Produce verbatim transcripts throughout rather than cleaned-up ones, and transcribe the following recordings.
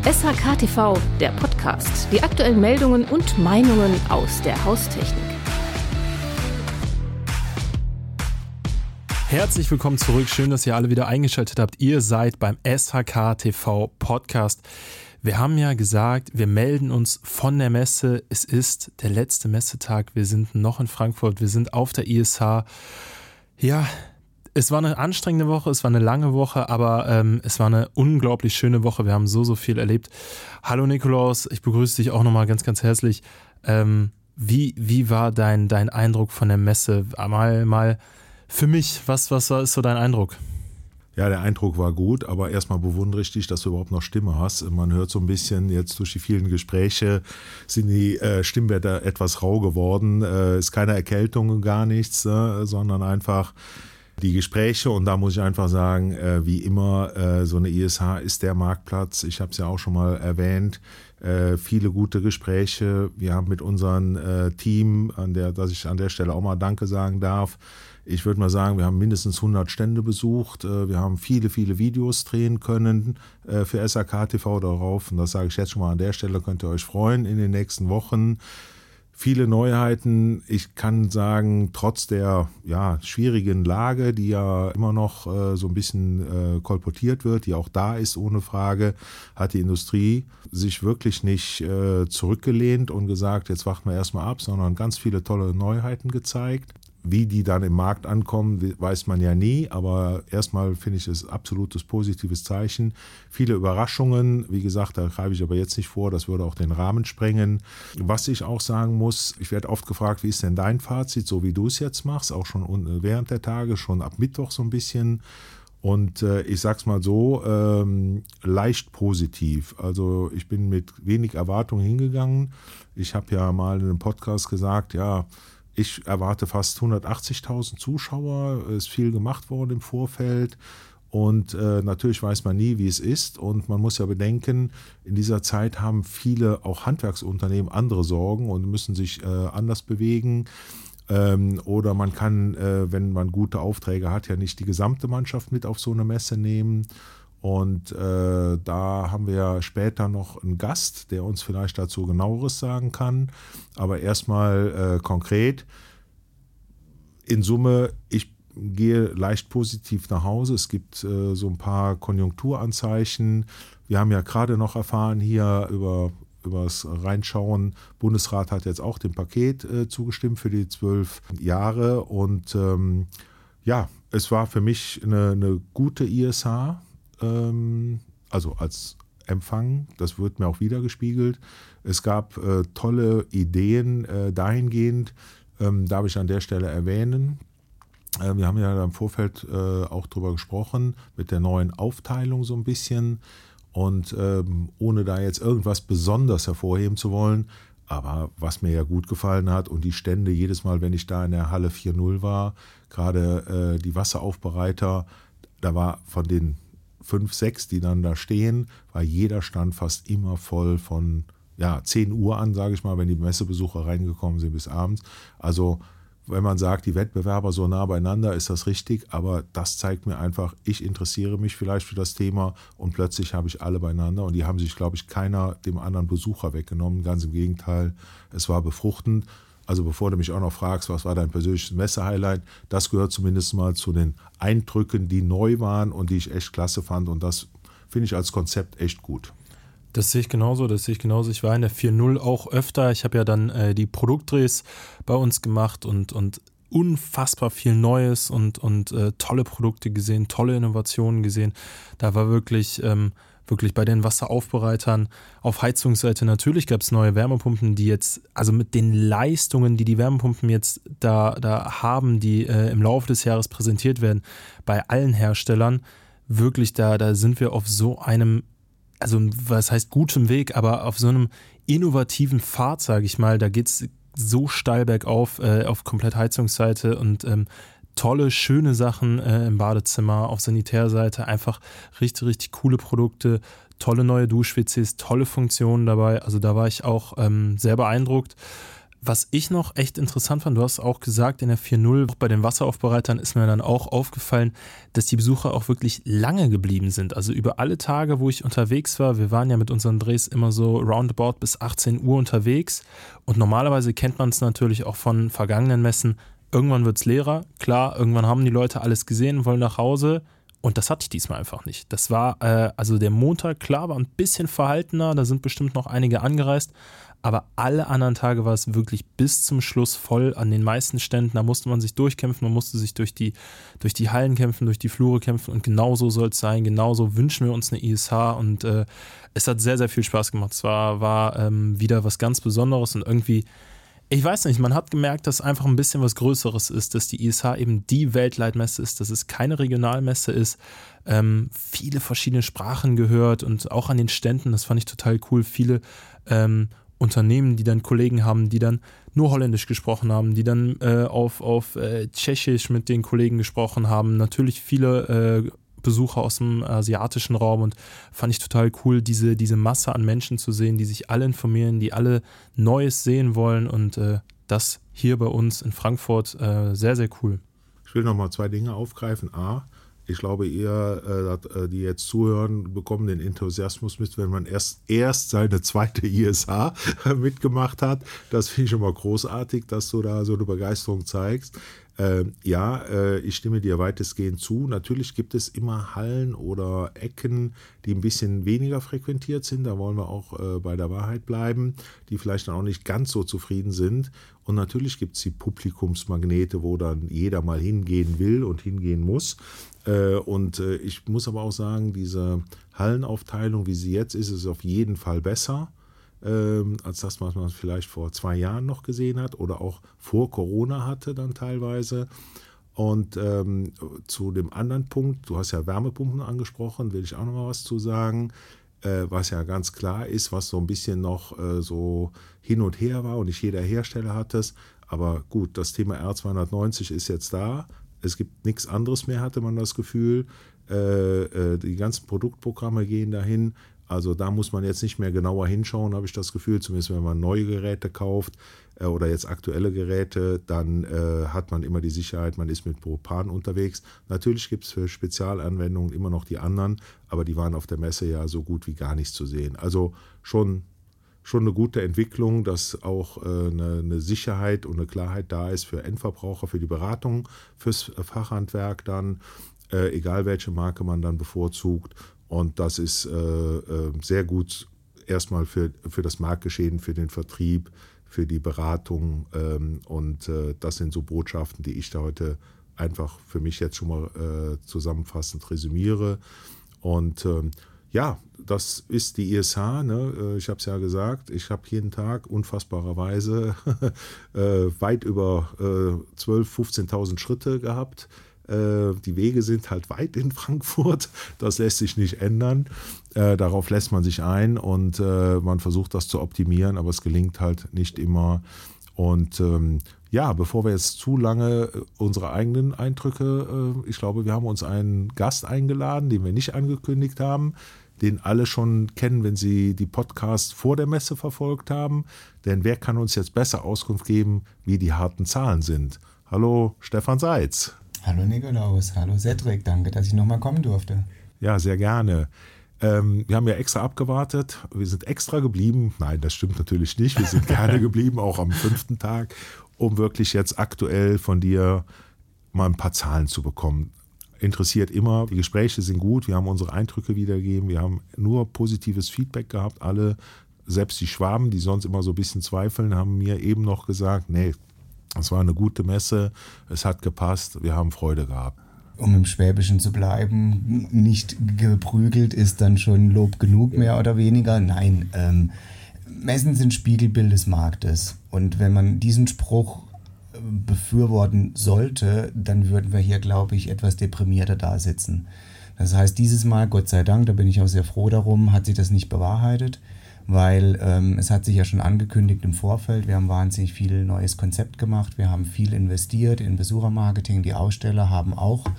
S H K T V, der Podcast. Die aktuellen Meldungen und Meinungen aus der Haustechnik. Herzlich willkommen zurück. Schön, dass ihr alle wieder eingeschaltet habt. Ihr seid beim S H K T V Podcast. Wir haben ja gesagt, wir melden uns von der Messe. Es ist der letzte Messetag. Wir sind noch in Frankfurt. Wir sind auf der I S H. Ja, es war eine anstrengende Woche, es war eine lange Woche, aber ähm, es war eine unglaublich schöne Woche. Wir haben so, so viel erlebt. Hallo Nikolaus, ich begrüße dich auch nochmal ganz, ganz herzlich. Ähm, wie, wie war dein, dein Eindruck von der Messe? Mal, mal für mich, was, was ist so dein Eindruck? Ja, der Eindruck war gut, aber erstmal bewundere ich dich, dass du überhaupt noch Stimme hast. Man hört so ein bisschen, jetzt durch die vielen Gespräche sind die äh, Stimmbänder etwas rau geworden. Äh, ist keine Erkältung, gar nichts, äh, sondern einfach die Gespräche. Und da muss ich einfach sagen, äh, wie immer, äh, so eine I S H ist der Marktplatz. Ich habe es ja auch schon mal erwähnt. Äh, viele gute Gespräche. Wir haben mit unserem äh, Team, an der, dass ich an der Stelle auch mal Danke sagen darf, ich würde mal sagen, wir haben mindestens hundert Stände besucht. Wir haben viele, viele Videos drehen können für S H K T V darauf. Und das sage ich jetzt schon mal an der Stelle, könnt ihr euch freuen in den nächsten Wochen. Viele Neuheiten. Ich kann sagen, trotz der ja, schwierigen Lage, die ja immer noch äh, so ein bisschen äh, kolportiert wird, die auch da ist ohne Frage, hat die Industrie sich wirklich nicht äh, zurückgelehnt und gesagt, jetzt warten wir erstmal ab, sondern ganz viele tolle Neuheiten gezeigt. Wie die dann im Markt ankommen, weiß man ja nie, aber erstmal finde ich es absolutes positives Zeichen. Viele Überraschungen, wie gesagt, da greife ich aber jetzt nicht vor, das würde auch den Rahmen sprengen. Was ich auch sagen muss, ich werde oft gefragt, wie ist denn dein Fazit, so wie du es jetzt machst, auch schon während der Tage, schon ab Mittwoch so ein bisschen. Und äh, ich sag's mal so, ähm, leicht positiv. Also ich bin mit wenig Erwartungen hingegangen. Ich habe ja mal in einem Podcast gesagt, ja, ich erwarte fast hundertachtzigtausend Zuschauer, es ist viel gemacht worden im Vorfeld und äh, natürlich weiß man nie, wie es ist und man muss ja bedenken, in dieser Zeit haben viele auch Handwerksunternehmen andere Sorgen und müssen sich äh, anders bewegen ähm, oder man kann, äh, wenn man gute Aufträge hat, ja nicht die gesamte Mannschaft mit auf so eine Messe nehmen. Und äh, da haben wir ja später noch einen Gast, der uns vielleicht dazu genaueres sagen kann. Aber erstmal äh, konkret, in Summe, ich gehe leicht positiv nach Hause. Es gibt äh, so ein paar Konjunkturanzeichen. Wir haben ja gerade noch erfahren hier über übers Reinschauen, Bundesrat hat jetzt auch dem Paket äh, zugestimmt für die zwölf Jahre. Und ähm, ja, es war für mich eine, eine gute I S H. Also als Empfang, das wird mir auch wiedergespiegelt. Es gab äh, tolle Ideen äh, dahingehend, ähm, darf ich an der Stelle erwähnen. Äh, wir haben ja im Vorfeld äh, auch drüber gesprochen, mit der neuen Aufteilung so ein bisschen. Und ähm, ohne da jetzt irgendwas besonders hervorheben zu wollen, aber was mir ja gut gefallen hat und die Stände jedes Mal, wenn ich da in der Halle vier null war, gerade äh, die Wasseraufbereiter, da war von den fünf, sechs, die dann da stehen, war jeder Stand fast immer voll von ja, zehn Uhr an, sage ich mal, wenn die Messebesucher reingekommen sind bis abends. Also wenn man sagt, die Wettbewerber so nah beieinander, ist das richtig, aber das zeigt mir einfach, ich interessiere mich vielleicht für das Thema und plötzlich habe ich alle beieinander und die haben sich, glaube ich, keiner dem anderen Besucher weggenommen, ganz im Gegenteil, es war befruchtend. Also bevor du mich auch noch fragst, was war dein persönliches Messe-Highlight, das gehört zumindest mal zu den Eindrücken, die neu waren und die ich echt klasse fand und das finde ich als Konzept echt gut. Das sehe ich genauso, das sehe ich genauso. Ich war in der vier null auch öfter. Ich habe ja dann äh, die Produktdrehs bei uns gemacht und, und unfassbar viel Neues und, und äh, tolle Produkte gesehen, tolle Innovationen gesehen. Da war wirklich... Ähm, Wirklich bei den Wasseraufbereitern auf Heizungsseite natürlich gab es neue Wärmepumpen, die jetzt, also mit den Leistungen, die die Wärmepumpen jetzt da, da haben, die äh, im Laufe des Jahres präsentiert werden, bei allen Herstellern, wirklich da, da sind wir auf so einem, also was heißt gutem Weg, aber auf so einem innovativen Pfad, sage ich mal, da geht es so steil bergauf äh, auf komplett Heizungsseite und ähm, tolle, schöne Sachen äh, im Badezimmer, auf Sanitärseite, einfach richtig, richtig coole Produkte, tolle neue Dusch-W Cs, tolle Funktionen dabei, also da war ich auch ähm, sehr beeindruckt. Was ich noch echt interessant fand, du hast auch gesagt, in der vier null, auch bei den Wasseraufbereitern ist mir dann auch aufgefallen, dass die Besucher auch wirklich lange geblieben sind. Also über alle Tage, wo ich unterwegs war, wir waren ja mit unseren Drehs immer so roundabout bis achtzehn Uhr unterwegs und normalerweise kennt man es natürlich auch von vergangenen Messen, irgendwann wird es leerer, klar, irgendwann haben die Leute alles gesehen, wollen nach Hause und das hatte ich diesmal einfach nicht. Das war, äh, also der Montag, klar, war ein bisschen verhaltener, da sind bestimmt noch einige angereist, aber alle anderen Tage war es wirklich bis zum Schluss voll an den meisten Ständen. Da musste man sich durchkämpfen, man musste sich durch die, durch die Hallen kämpfen, durch die Flure kämpfen und genauso soll es sein. Genauso wünschen wir uns eine I S H und äh, es hat sehr, sehr viel Spaß gemacht. Es war, war ähm, wieder was ganz Besonderes und irgendwie, ich weiß nicht, man hat gemerkt, dass einfach ein bisschen was Größeres ist, dass die I S H eben die Weltleitmesse ist, dass es keine Regionalmesse ist. Ähm, viele verschiedene Sprachen gehört und auch an den Ständen, das fand ich total cool, viele ähm, Unternehmen, die dann Kollegen haben, die dann nur Holländisch gesprochen haben, die dann äh, auf, auf äh, Tschechisch mit den Kollegen gesprochen haben. Natürlich viele äh, Besucher aus dem asiatischen Raum und fand ich total cool, diese, diese Masse an Menschen zu sehen, die sich alle informieren, die alle Neues sehen wollen und äh, das hier bei uns in Frankfurt äh, sehr, sehr cool. Ich will nochmal zwei Dinge aufgreifen. A, ich glaube, ihr, äh, die jetzt zuhören, bekommen den Enthusiasmus mit, wenn man erst, erst seine zweite I S H mitgemacht hat. Das finde ich schon mal großartig, dass du da so eine Begeisterung zeigst. Äh, ja, äh, ich stimme dir weitestgehend zu. Natürlich gibt es immer Hallen oder Ecken, die ein bisschen weniger frequentiert sind. Da wollen wir auch äh, bei der Wahrheit bleiben, die vielleicht dann auch nicht ganz so zufrieden sind. Und natürlich gibt es die Publikumsmagnete, wo dann jeder mal hingehen will und hingehen muss. Äh, und äh, ich muss aber auch sagen, diese Hallenaufteilung, wie sie jetzt ist, ist auf jeden Fall besser, ähm, als das, was man vielleicht vor zwei Jahren noch gesehen hat oder auch vor Corona hatte dann teilweise. Und ähm, zu dem anderen Punkt, du hast ja Wärmepumpen angesprochen, will ich auch noch mal was zu sagen, äh, was ja ganz klar ist, was so ein bisschen noch äh, so hin und her war und nicht jeder Hersteller hat es. Aber gut, das Thema R zweihundertneunzig ist jetzt da. Es gibt nichts anderes mehr, hatte man das Gefühl. Äh, äh, die ganzen Produktprogramme gehen dahin. Also da muss man jetzt nicht mehr genauer hinschauen, habe ich das Gefühl. Zumindest wenn man neue Geräte kauft äh, oder jetzt aktuelle Geräte, dann äh, hat man immer die Sicherheit, man ist mit Propan unterwegs. Natürlich gibt es für Spezialanwendungen immer noch die anderen, aber die waren auf der Messe ja so gut wie gar nicht zu sehen. Also schon, schon eine gute Entwicklung, dass auch äh, eine, eine Sicherheit und eine Klarheit da ist für Endverbraucher, für die Beratung, fürs Fachhandwerk dann, äh, egal welche Marke man dann bevorzugt. Und das ist äh, äh, sehr gut erstmal für, für das Marktgeschehen, für den Vertrieb, für die Beratung. Ähm, und äh, das sind so Botschaften, die ich da heute einfach für mich jetzt schon mal äh, zusammenfassend resümiere. Und ähm, ja, das ist die I S H. Ne? Ich habe es ja gesagt, ich habe jeden Tag unfassbarerweise äh, weit über äh, zwölftausend, fünfzehntausend Schritte gehabt. Die Wege sind halt weit in Frankfurt, das lässt sich nicht ändern. Äh, darauf lässt man sich ein und äh, man versucht das zu optimieren, aber es gelingt halt nicht immer. Und ähm, ja, bevor wir jetzt zu lange unsere eigenen Eindrücke, äh, ich glaube, wir haben uns einen Gast eingeladen, den wir nicht angekündigt haben, den alle schon kennen, wenn sie die Podcasts vor der Messe verfolgt haben. Denn wer kann uns jetzt besser Auskunft geben, wie die harten Zahlen sind? Hallo, Stefan Seitz. Hallo Nikolaus, hallo Cedric, danke, dass ich nochmal kommen durfte. Ja, sehr gerne. Ähm, wir haben ja extra abgewartet, wir sind extra geblieben. Nein, das stimmt natürlich nicht, wir sind gerne geblieben, auch am fünften Tag, um wirklich jetzt aktuell von dir mal ein paar Zahlen zu bekommen. Interessiert immer, die Gespräche sind gut, wir haben unsere Eindrücke wiedergegeben, wir haben nur positives Feedback gehabt. Alle, selbst die Schwaben, die sonst immer so ein bisschen zweifeln, haben mir eben noch gesagt, nee, es war eine gute Messe, es hat gepasst, wir haben Freude gehabt. Um im Schwäbischen zu bleiben, nicht geprügelt ist dann schon Lob genug, mehr oder weniger. Nein, ähm, Messen sind Spiegelbild des Marktes. Und wenn man diesen Spruch befürworten sollte, dann würden wir hier, glaube ich, etwas deprimierter da sitzen. Das heißt, dieses Mal, Gott sei Dank, da bin ich auch sehr froh darum, hat sich das nicht bewahrheitet. Weil ähm, es hat sich ja schon angekündigt im Vorfeld, wir haben wahnsinnig viel neues Konzept gemacht, wir haben viel investiert in Besuchermarketing, die Aussteller haben auch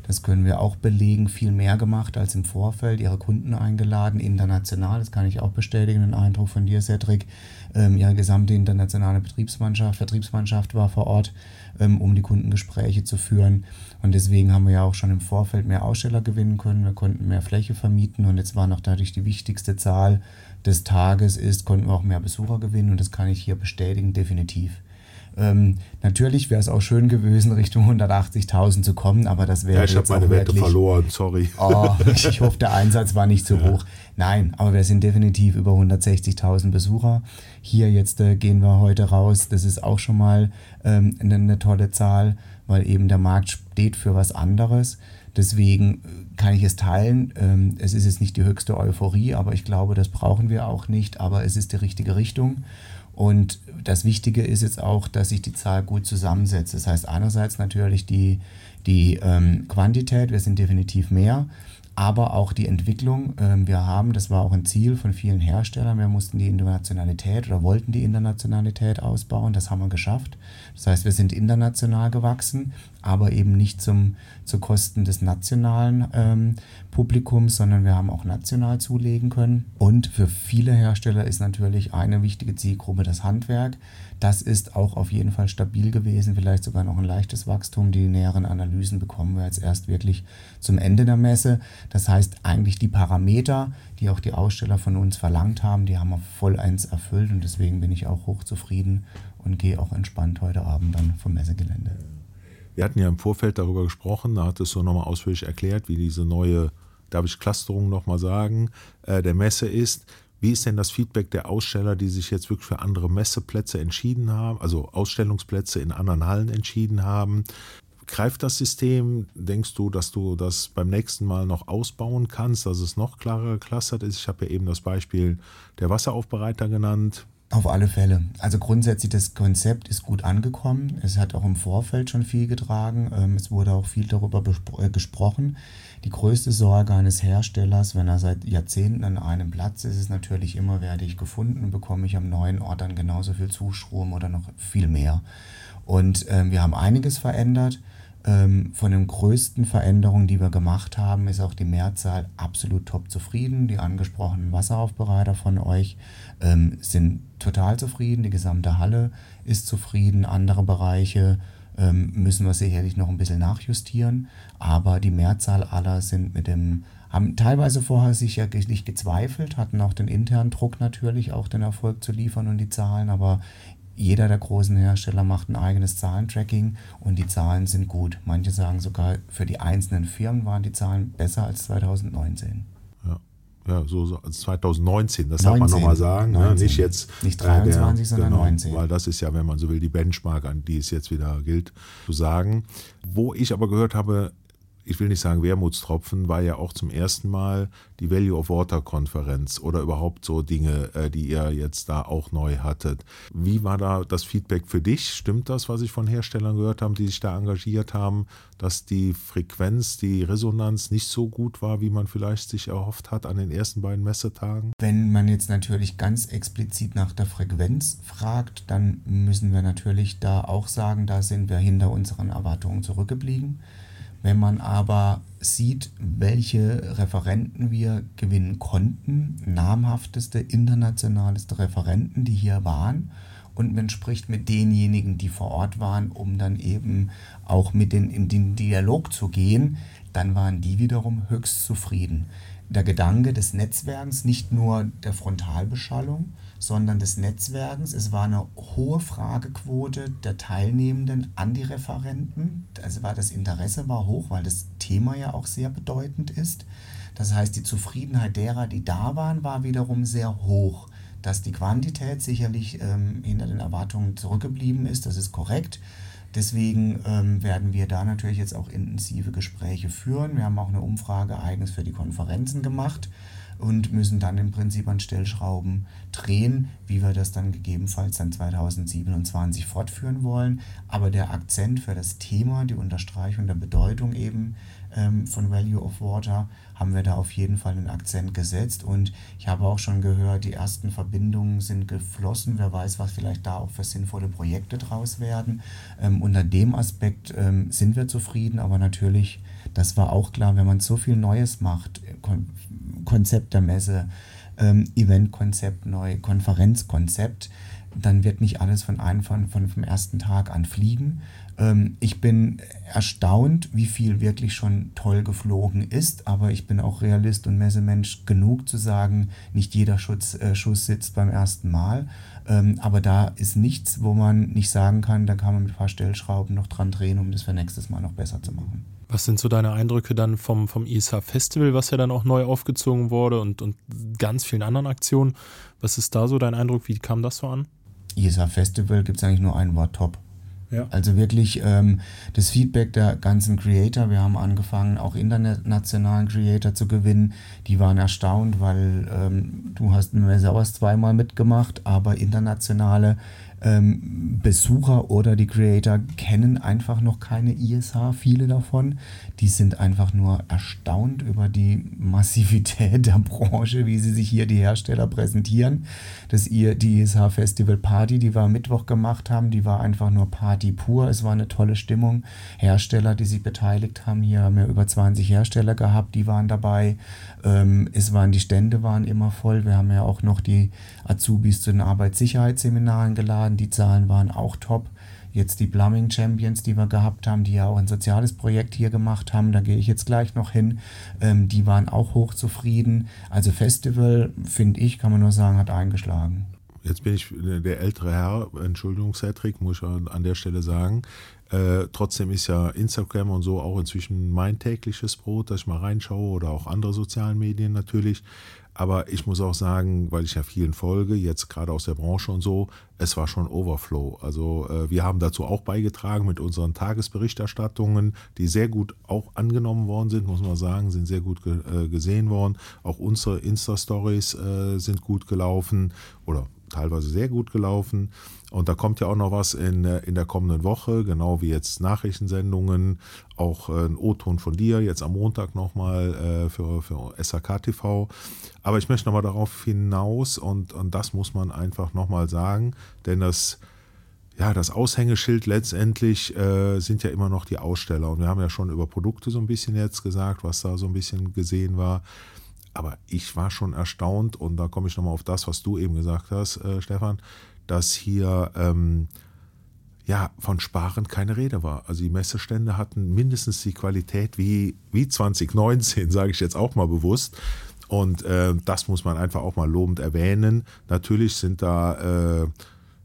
Das können wir auch belegen, viel mehr gemacht als im Vorfeld, ihre Kunden eingeladen, international, das kann ich auch bestätigen, den Eindruck von dir, Cedric. Ähm, ihre gesamte internationale Betriebsmannschaft, Vertriebsmannschaft war vor Ort, ähm, um die Kundengespräche zu führen. Und deswegen haben wir ja auch schon im Vorfeld mehr Aussteller gewinnen können, wir konnten mehr Fläche vermieten und jetzt war noch dadurch die wichtigste Zahl des Tages ist, konnten wir auch mehr Besucher gewinnen und das kann ich hier bestätigen, definitiv. Ähm, natürlich wäre es auch schön gewesen, Richtung hundertachtzigtausend zu kommen, aber das wäre ja, ich habe meine Wette wirklich verloren, sorry. Oh, ich hoffe, der Einsatz war nicht zu ja. hoch. Nein, aber wir sind definitiv über hundertsechzigtausend Besucher. Hier jetzt äh, gehen wir heute raus. Das ist auch schon mal ähm, eine, eine tolle Zahl, weil eben der Markt steht für was anderes. Deswegen kann ich es teilen. Ähm, es ist jetzt nicht die höchste Euphorie, aber ich glaube, das brauchen wir auch nicht. Aber es ist die richtige Richtung. Und das Wichtige ist jetzt auch, dass sich die Zahl gut zusammensetzt. Das heißt einerseits natürlich die, die ähm, Quantität, wir sind definitiv mehr, aber auch die Entwicklung. Ähm, wir haben, das war auch ein Ziel von vielen Herstellern, wir mussten die Internationalität oder wollten die Internationalität ausbauen, das haben wir geschafft. Das heißt, wir sind international gewachsen, aber eben nicht zum, zu Kosten des nationalen ähm, Publikums, sondern wir haben auch national zulegen können. Und für viele Hersteller ist natürlich eine wichtige Zielgruppe das Handwerk. Das ist auch auf jeden Fall stabil gewesen, vielleicht sogar noch ein leichtes Wachstum. Die näheren Analysen bekommen wir jetzt erst wirklich zum Ende der Messe. Das heißt, eigentlich die Parameter, die auch die Aussteller von uns verlangt haben, die haben wir vollends erfüllt und deswegen bin ich auch hochzufrieden und gehe auch entspannt heute Abend dann vom Messegelände. Wir hatten ja im Vorfeld darüber gesprochen, da hattest du nochmal ausführlich erklärt, wie diese neue, darf ich Clusterung nochmal sagen, äh, der Messe ist. Wie ist denn das Feedback der Aussteller, die sich jetzt wirklich für andere Messeplätze entschieden haben, also Ausstellungsplätze in anderen Hallen entschieden haben? Greift das System? Denkst du, dass du das beim nächsten Mal noch ausbauen kannst, dass es noch klarer geclustert ist? Ich habe ja eben das Beispiel der Wasseraufbereiter genannt. Auf alle Fälle. Also grundsätzlich das Konzept ist gut angekommen. Es hat auch im Vorfeld schon viel getragen. Es wurde auch viel darüber bespro- gesprochen. Die größte Sorge eines Herstellers, wenn er seit Jahrzehnten an einem Platz ist, ist natürlich immer, werde ich gefunden, bekomme ich am neuen Ort dann genauso viel Zustrom oder noch viel mehr. Und ähm, wir haben einiges verändert. Ähm, von den größten Veränderungen, die wir gemacht haben, ist auch die Mehrzahl absolut top zufrieden. Die angesprochenen Wasseraufbereiter von euch ähm, sind total zufrieden. Die gesamte Halle ist zufrieden. Andere Bereiche ähm, müssen wir sicherlich noch ein bisschen nachjustieren. Aber die Mehrzahl aller sind mit dem, haben teilweise vorher sicherlich gezweifelt, hatten auch den internen Druck natürlich, auch den Erfolg zu liefern und die Zahlen. Aber jeder der großen Hersteller macht ein eigenes Zahlentracking und die Zahlen sind gut. Manche sagen sogar, für die einzelnen Firmen waren die Zahlen besser als zwanzig neunzehn. Ja, ja so, so zwanzig neunzehn, das darf man nochmal sagen. Ne? Nicht jetzt nicht dreiundzwanzig, äh, der, sondern genau, neunzehn. Weil das ist ja, wenn man so will, die Benchmark, an die es jetzt wieder gilt, zu sagen. Wo ich aber gehört habe, ich will nicht sagen Wermutstropfen, war ja auch zum ersten Mal die Value of Water Konferenz oder überhaupt so Dinge, die ihr jetzt da auch neu hattet. Wie war da das Feedback für dich? Stimmt das, was ich von Herstellern gehört habe, die sich da engagiert haben, dass die Frequenz, die Resonanz nicht so gut war, wie man vielleicht sich erhofft hat an den ersten beiden Messetagen? Wenn man jetzt natürlich ganz explizit nach der Frequenz fragt, dann müssen wir natürlich da auch sagen, da sind wir hinter unseren Erwartungen zurückgeblieben. Wenn man aber sieht, welche Referenten wir gewinnen konnten, namhafteste, internationalste Referenten, die hier waren, und man spricht mit denjenigen, die vor Ort waren, um dann eben auch mit denen in den Dialog zu gehen, dann waren die wiederum höchst zufrieden. Der Gedanke des Netzwerkens, nicht nur der Frontalbeschallung, sondern des Netzwerkens. Es war eine hohe Fragequote der Teilnehmenden an die Referenten. Also war das Interesse war hoch, weil das Thema ja auch sehr bedeutend ist. Das heißt, die Zufriedenheit derer, die da waren, war wiederum sehr hoch. Dass die Quantität sicherlich ähm, hinter den Erwartungen zurückgeblieben ist, das ist korrekt. Deswegen ähm, werden wir da natürlich jetzt auch intensive Gespräche führen. Wir haben auch eine Umfrage eigens für die Konferenzen gemacht und müssen dann im Prinzip an Stellschrauben drehen, wie wir das dann gegebenenfalls dann zwanzig siebenundzwanzig fortführen wollen. Aber der Akzent für das Thema, die Unterstreichung der Bedeutung eben ähm, von Value of Water, haben wir da auf jeden Fall einen Akzent gesetzt. Und ich habe auch schon gehört, die ersten Verbindungen sind geflossen. Wer weiß, was vielleicht da auch für sinnvolle Projekte draus werden. Ähm, unter dem Aspekt ähm, sind wir zufrieden, aber natürlich Das war auch klar, wenn man so viel Neues macht, Kon- Konzept der Messe, ähm, Eventkonzept neu, Konferenzkonzept, dann wird nicht alles von einem von, von vom ersten Tag an fliegen. Ähm, ich bin erstaunt, wie viel wirklich schon toll geflogen ist, aber ich bin auch Realist und Messemensch genug zu sagen, nicht jeder Schuss, äh, Schuss sitzt beim ersten Mal. Ähm, aber da ist nichts, wo man nicht sagen kann, da kann man mit ein paar Stellschrauben noch dran drehen, um das für nächstes Mal noch besser zu machen. Was sind so deine Eindrücke dann vom, vom I S H-Festival, was ja dann auch neu aufgezogen wurde und, und ganz vielen anderen Aktionen? Was ist da so dein Eindruck? Wie kam das so an? I S H-Festival gibt es eigentlich nur ein Wort: top. Ja. Also wirklich ähm, das Feedback der ganzen Creator, wir haben angefangen, auch internationalen Creator zu gewinnen, die waren erstaunt, weil ähm, du hast in Messauers zweimal mitgemacht, aber internationale ähm, Besucher oder die Creator kennen einfach noch keine I S H, viele davon. Die sind einfach nur erstaunt über die Massivität der Branche, wie sie sich hier die Hersteller präsentieren. Das ihr die I S H Festival Party, die wir am Mittwoch gemacht haben, die war einfach nur Party pur. Es war eine tolle Stimmung. Hersteller, die sich beteiligt haben, hier haben wir über zwanzig Hersteller gehabt, die waren dabei. Ähm, es waren, die Stände waren immer voll. Wir haben ja auch noch die Azubis zu den Arbeitssicherheitsseminaren geladen. Die Zahlen waren auch top. Jetzt die Plumbing Champions, die wir gehabt haben, die ja auch ein soziales Projekt hier gemacht haben, da gehe ich jetzt gleich noch hin, ähm, die waren auch hochzufrieden. Also Festival, finde ich, kann man nur sagen, hat eingeschlagen. Jetzt bin ich der ältere Herr, Entschuldigung, Cedric, muss ich an der Stelle sagen. Äh, trotzdem ist ja Instagram und so auch inzwischen mein tägliches Brot, dass ich mal reinschaue oder auch andere sozialen Medien natürlich. Aber ich muss auch sagen, weil ich ja vielen folge, jetzt gerade aus der Branche und so, es war schon Overflow. Also äh, wir haben dazu auch beigetragen mit unseren Tagesberichterstattungen, die sehr gut auch angenommen worden sind, muss man sagen, sind sehr gut ge- äh, gesehen worden. Auch unsere Insta-Stories äh, sind gut gelaufen oder teilweise sehr gut gelaufen. Und da kommt ja auch noch was in, in der kommenden Woche, genau wie jetzt Nachrichtensendungen, auch ein O-Ton von dir, jetzt am Montag nochmal äh, für, für S H K T V. Aber ich möchte nochmal darauf hinaus und, und das muss man einfach nochmal sagen, denn das, ja, das Aushängeschild letztendlich äh, sind ja immer noch die Aussteller. Und wir haben ja schon über Produkte so ein bisschen jetzt gesagt, was da so ein bisschen gesehen war. Aber ich war schon erstaunt und da komme ich nochmal auf das, was du eben gesagt hast, äh, Stefan, dass hier ähm, ja, von Sparen keine Rede war. Also die Messestände hatten mindestens die Qualität wie, wie zwanzig neunzehn, sage ich jetzt auch mal bewusst. Und äh, das muss man einfach auch mal lobend erwähnen. Natürlich sind da äh,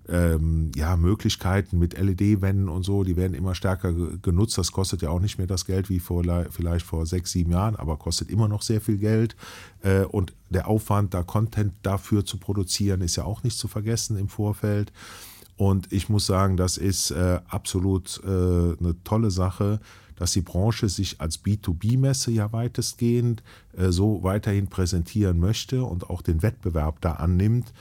ähm, ja, Möglichkeiten mit L E D-Wänden und so, die werden immer stärker ge- genutzt. Das kostet ja auch nicht mehr das Geld wie vor, vielleicht vor sechs, sieben Jahren, aber kostet immer noch sehr viel Geld. Äh, und der Aufwand, da Content dafür zu produzieren, ist ja auch nicht zu vergessen im Vorfeld. Und ich muss sagen, das ist äh, absolut äh, eine tolle Sache, dass die Branche sich als B zwei B-Messe ja weitestgehend äh, so weiterhin präsentieren möchte und auch den Wettbewerb da annimmt.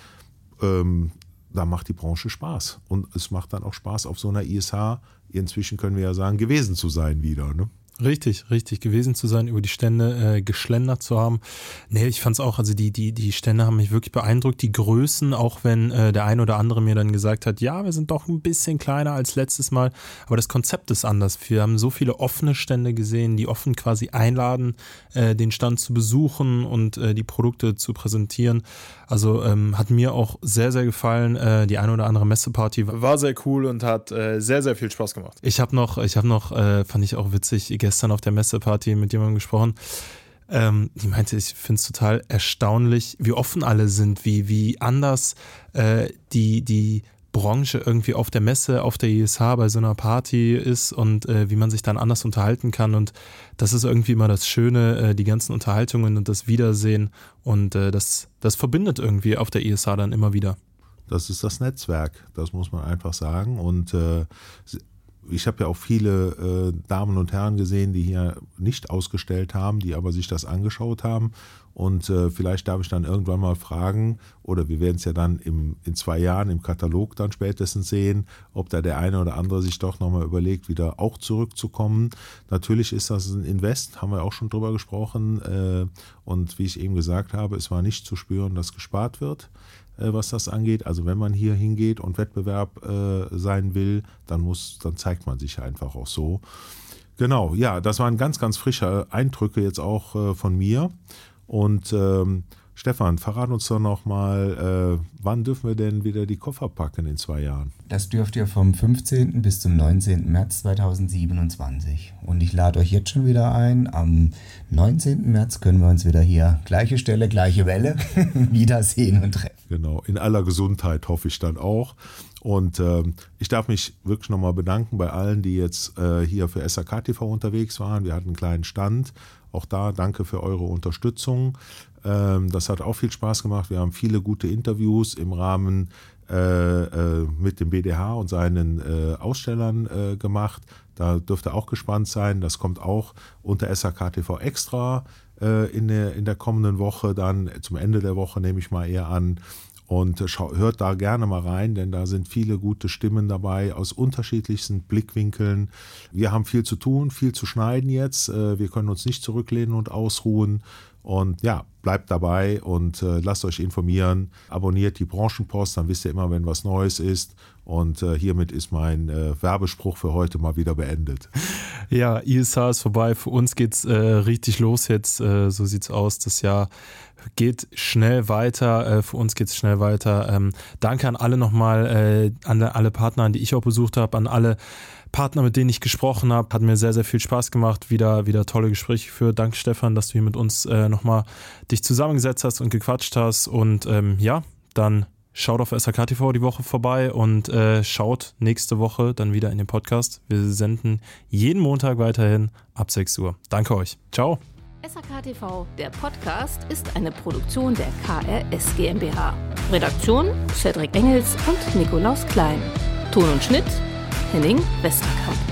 Ähm, da macht die Branche Spaß. Und es macht dann auch Spaß, auf so einer I S H, inzwischen können wir ja sagen, gewesen zu sein wieder, ne? Richtig, richtig gewesen zu sein, über die Stände äh, geschlendert zu haben. Nee, ich fand's auch, also die, die, die Stände haben mich wirklich beeindruckt, die Größen, auch wenn äh, der ein oder andere mir dann gesagt hat, ja, wir sind doch ein bisschen kleiner als letztes Mal, aber das Konzept ist anders. Wir haben so viele offene Stände gesehen, die offen quasi einladen, äh, den Stand zu besuchen und äh, die Produkte zu präsentieren. Also ähm, hat mir auch sehr, sehr gefallen. Äh, die eine oder andere Messeparty war sehr cool und hat äh, sehr, sehr viel Spaß gemacht. Ich habe noch, ich habe noch, äh, fand ich auch witzig, gestern auf der Messeparty mit jemandem gesprochen. Ähm, die meinte, ich finde es total erstaunlich, wie offen alle sind, wie, wie anders äh, die, die Branche irgendwie auf der Messe, auf der I S H bei so einer Party ist und äh, wie man sich dann anders unterhalten kann. Und das ist irgendwie immer das Schöne, äh, die ganzen Unterhaltungen und das Wiedersehen. Und äh, das, das verbindet irgendwie auf der I S H dann immer wieder. Das ist das Netzwerk, das muss man einfach sagen. Und äh, ich habe ja auch viele äh, Damen und Herren gesehen, die hier nicht ausgestellt haben, die aber sich das angeschaut haben. Und äh, vielleicht darf ich dann irgendwann mal fragen, oder wir werden es ja dann im, in zwei Jahren im Katalog dann spätestens sehen, ob da der eine oder andere sich doch nochmal überlegt, wieder auch zurückzukommen. Natürlich ist das ein Invest, haben wir auch schon drüber gesprochen. Äh, und wie ich eben gesagt habe, es war nicht zu spüren, dass gespart wird, äh, was das angeht. Also wenn man hier hingeht und Wettbewerb äh, sein will, dann muss, dann zeigt man sich einfach auch so. Genau, ja, das waren ganz, ganz frische Eindrücke jetzt auch äh, von mir. Und ähm, Stefan, verrat uns doch noch mal, äh, wann dürfen wir denn wieder die Koffer packen in zwei Jahren? Das dürft ihr vom fünfzehnten bis zum neunzehnten März zweitausendsiebenundzwanzig. Und ich lade euch jetzt schon wieder ein. Am neunzehnten März können wir uns wieder hier, gleiche Stelle, gleiche Welle, wiedersehen und treffen. Genau, in aller Gesundheit hoffe ich dann auch. Und äh, ich darf mich wirklich nochmal bedanken bei allen, die jetzt äh, hier für S A K T V unterwegs waren. Wir hatten einen kleinen Stand. Auch da danke für eure Unterstützung. Ähm, das hat auch viel Spaß gemacht. Wir haben viele gute Interviews im Rahmen äh, äh, mit dem B D H und seinen äh, Ausstellern äh, gemacht. Da dürft ihr auch gespannt sein. Das kommt auch unter S A K T V Extra äh, in, der, in der kommenden Woche. Dann zum Ende der Woche nehme ich mal eher an. Und schau, hört da gerne mal rein, denn da sind viele gute Stimmen dabei aus unterschiedlichsten Blickwinkeln. Wir haben viel zu tun, viel zu schneiden jetzt. Wir können uns nicht zurücklehnen und ausruhen. Und ja, bleibt dabei und äh, lasst euch informieren. Abonniert die Branchenpost, dann wisst ihr immer, wenn was Neues ist. Und äh, hiermit ist mein äh, Werbespruch für heute mal wieder beendet. Ja, I S H ist vorbei. Für uns geht's äh, richtig los jetzt. Äh, so sieht's aus. Das Jahr geht schnell weiter. Äh, für uns geht's schnell weiter. Ähm, danke an alle nochmal, äh, an alle Partner, die ich auch besucht habe, an alle Partner, mit denen ich gesprochen habe. Hat mir sehr, sehr viel Spaß gemacht. Wieder, wieder tolle Gespräche geführt. Danke, Stefan, dass du hier mit uns äh, nochmal dich zusammengesetzt hast und gequatscht hast. Und ähm, ja, dann schaut auf S A K T V die Woche vorbei und äh, schaut nächste Woche dann wieder in den Podcast. Wir senden jeden Montag weiterhin ab sechs Uhr. Danke euch. Ciao. S A K T V, der Podcast, ist eine Produktion der K R S GmbH. Redaktion Cedric Engels und Nikolaus Klein. Ton und Schnitt Henning Westerkamp.